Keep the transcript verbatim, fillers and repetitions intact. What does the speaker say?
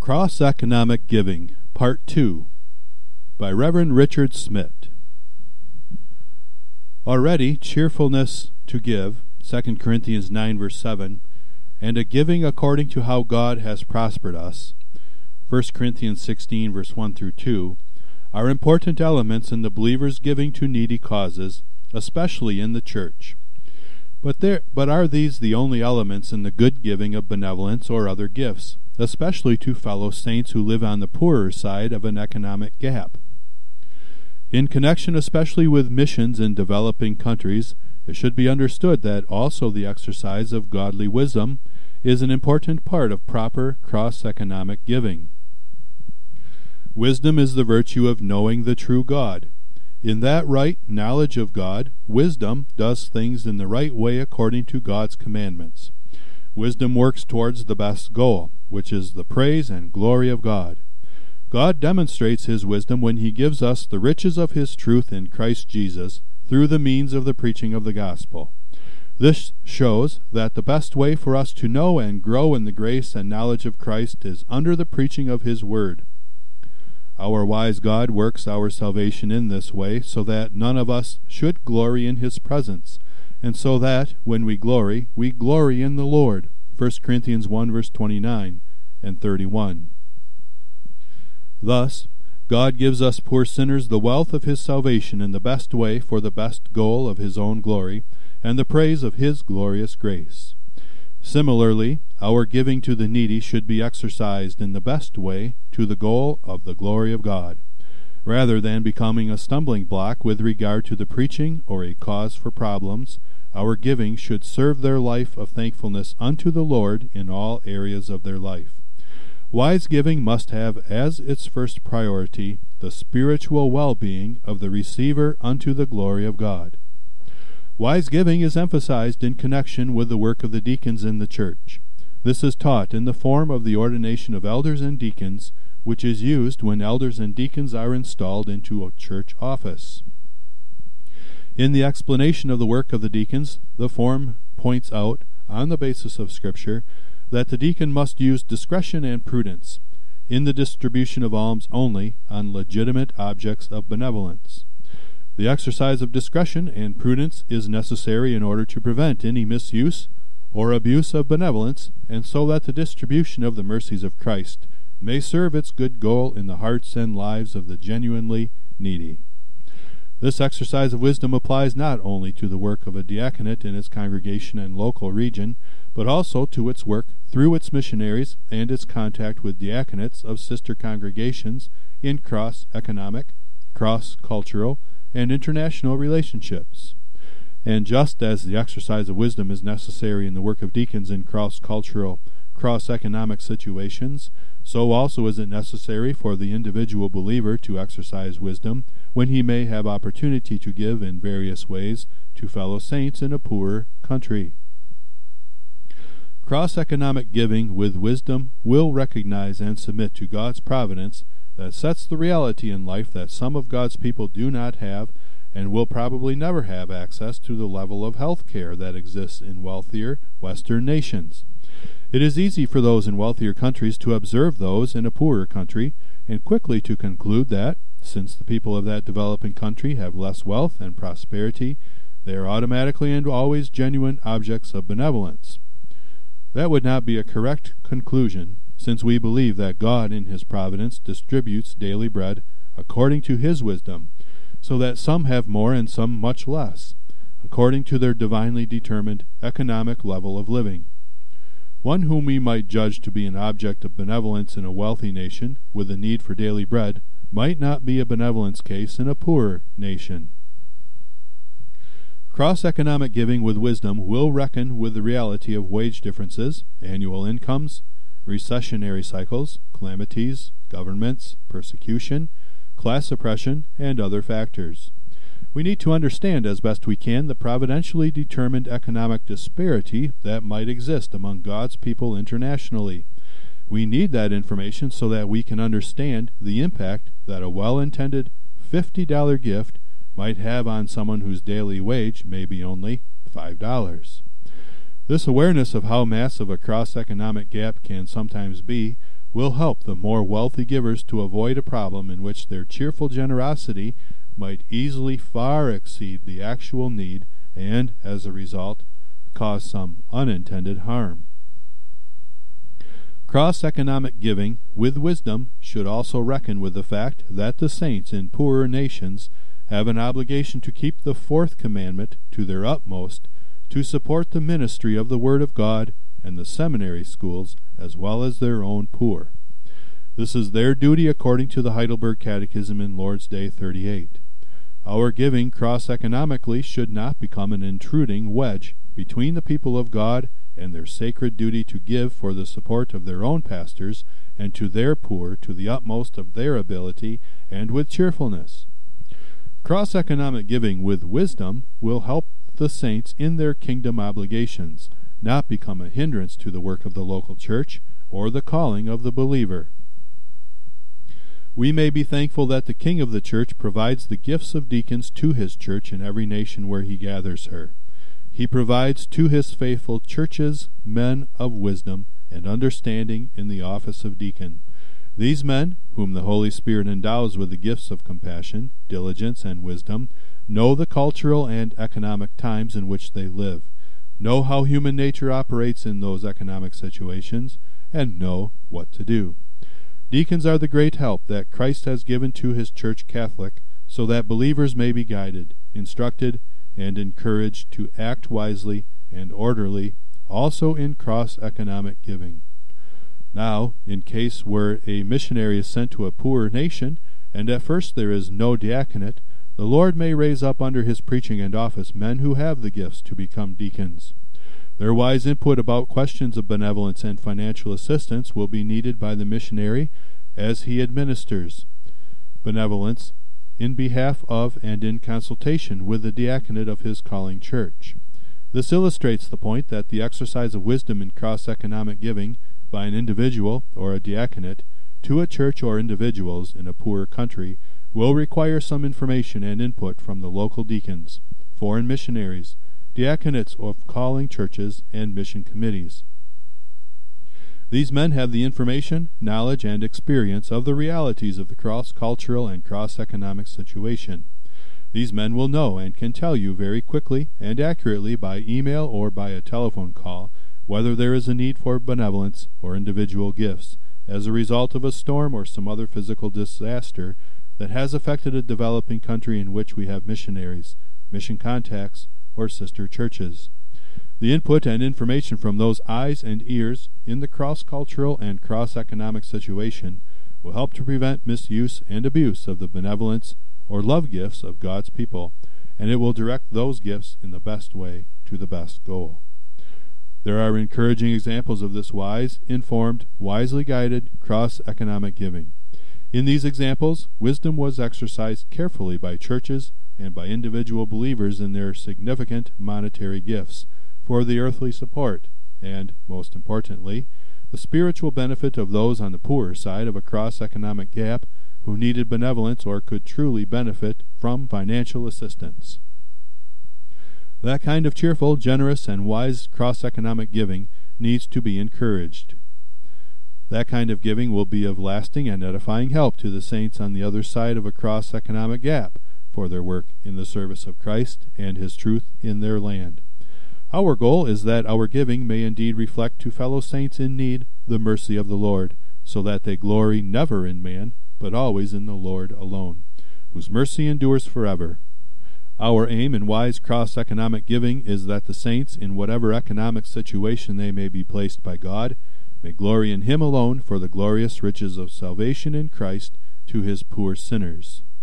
Cross-Economic Giving, Part two, by Reverend Richard Smith. Already cheerfulness to give, Second Corinthians nine verse seven, and a giving according to how God has prospered us, First Corinthians sixteen verse one through two, are important elements in the believer's giving to needy causes, especially in the church. But there, but are these the only elements in the good giving of benevolence or other gifts, especially to fellow saints who live on the poorer side of an economic gap? In connection especially with missions in developing countries, it should be understood that also the exercise of godly wisdom is an important part of proper cross-economic giving. Wisdom is the virtue of knowing the true God. In that right knowledge of God, wisdom does things in the right way according to God's commandments. Wisdom works towards the best goal, which is the praise and glory of God. God demonstrates His wisdom when He gives us the riches of His truth in Christ Jesus through the means of the preaching of the gospel. This shows that the best way for us to know and grow in the grace and knowledge of Christ is under the preaching of His word. Our wise God works our salvation in this way, so that none of us should glory in His presence, and so that, when we glory, we glory in the Lord. First Corinthians one verse twenty-nine and thirty-one. Thus, God gives us poor sinners the wealth of His salvation in the best way for the best goal of His own glory, and the praise of His glorious grace. Similarly, our giving to the needy should be exercised in the best way to the goal of the glory of God, rather than becoming a stumbling block with regard to the preaching or a cause for problems. Our giving should serve their life of thankfulness unto the Lord in all areas of their life. Wise giving must have as its first priority the spiritual well-being of the receiver unto the glory of God. Wise giving is emphasized in connection with the work of the deacons in the church. This is taught in the form of the ordination of elders and deacons, which is used when elders and deacons are installed into a church office. In the explanation of the work of the deacons, the form points out, on the basis of Scripture, that the deacon must use discretion and prudence in the distribution of alms only on legitimate objects of benevolence. The exercise of discretion and prudence is necessary in order to prevent any misuse or abuse of benevolence, and so that the distribution of the mercies of Christ may serve its good goal in the hearts and lives of the genuinely needy. This exercise of wisdom applies not only to the work of a diaconate in its congregation and local region, but also to its work through its missionaries and its contact with diaconates of sister congregations in cross-economic, cross-cultural, and international relationships. And just as the exercise of wisdom is necessary in the work of deacons in cross-cultural, cross-economic situations, so also is it necessary for the individual believer to exercise wisdom when he may have opportunity to give in various ways to fellow saints in a poorer country. Cross-economic giving with wisdom will recognize and submit to God's providence that sets the reality in life that some of God's people do not have and will probably never have access to the level of health care that exists in wealthier Western nations. It is easy for those in wealthier countries to observe those in a poorer country and quickly to conclude that, since the people of that developing country have less wealth and prosperity, they are automatically and always genuine objects of benevolence. That would not be a correct conclusion, since we believe that God in His providence distributes daily bread according to His wisdom, so that some have more and some much less, according to their divinely determined economic level of living. One whom we might judge to be an object of benevolence in a wealthy nation with a need for daily bread might not be a benevolence case in a poorer nation. Cross-economic giving with wisdom will reckon with the reality of wage differences, annual incomes, recessionary cycles, calamities, governments, persecution, class oppression, and other factors. We need to understand as best we can the providentially determined economic disparity that might exist among God's people internationally. We need that information so that we can understand the impact that a well-intended fifty dollar gift might have on someone whose daily wage may be only five dollars. This awareness of how massive a cross-economic gap can sometimes be will help the more wealthy givers to avoid a problem in which their cheerful generosity might easily far exceed the actual need and, as a result, cause some unintended harm. Cross-economic giving with wisdom should also reckon with the fact that the saints in poorer nations have an obligation to keep the fourth commandment to their utmost to support the ministry of the Word of God and the seminary schools as well as their own poor. This is their duty according to the Heidelberg Catechism in Lord's Day thirty-eight. Our giving cross-economically should not become an intruding wedge between the people of God and their sacred duty to give for the support of their own pastors and to their poor to the utmost of their ability and with cheerfulness. Cross-economic giving with wisdom will help the saints in their kingdom obligations, not become a hindrance to the work of the local church or the calling of the believer. We may be thankful that the King of the Church provides the gifts of deacons to his church in every nation where he gathers her. He provides to his faithful churches men of wisdom and understanding in the office of deacon. These men, whom the Holy Spirit endows with the gifts of compassion, diligence, and wisdom, know the cultural and economic times in which they live, know how human nature operates in those economic situations, and know what to do. Deacons are the great help that Christ has given to his Church Catholic, so that believers may be guided, instructed, and encouraged to act wisely and orderly, also in cross-economic giving. Now, in case where a missionary is sent to a poor nation, and at first there is no diaconate, the Lord may raise up under his preaching and office men who have the gifts to become deacons. Their wise input about questions of benevolence and financial assistance will be needed by the missionary as he administers benevolence in behalf of and in consultation with the diaconate of his calling church. This illustrates the point that the exercise of wisdom in cross-economic giving by an individual or a diaconate to a church or individuals in a poorer country will require some information and input from the local deacons, foreign missionaries, diaconates of calling churches, and mission committees. These men have the information, knowledge, and experience of the realities of the cross-cultural and cross-economic situation. These men will know and can tell you very quickly and accurately by email or by a telephone call whether there is a need for benevolence or individual gifts as a result of a storm or some other physical disaster that has affected a developing country in which we have missionaries, mission contacts, or sister churches. The input and information from those eyes and ears in the cross-cultural and cross-economic situation will help to prevent misuse and abuse of the benevolence or love gifts of God's people, and it will direct those gifts in the best way to the best goal. There are encouraging examples of this wise, informed, wisely guided cross-economic giving. In these examples, wisdom was exercised carefully by churches and by individual believers in their significant monetary gifts for the earthly support and, most importantly, the spiritual benefit of those on the poorer side of a cross-economic gap who needed benevolence or could truly benefit from financial assistance. That kind of cheerful, generous, and wise cross-economic giving needs to be encouraged. That kind of giving will be of lasting and edifying help to the saints on the other side of a cross-economic gap for their work in the service of Christ and his truth in their land. Our goal is that our giving may indeed reflect to fellow saints in need the mercy of the Lord, so that they glory never in man, but always in the Lord alone, whose mercy endures forever. Our aim in wise cross-economic giving is that the saints, in whatever economic situation they may be placed by God, may glory in him alone for the glorious riches of salvation in Christ to his poor sinners.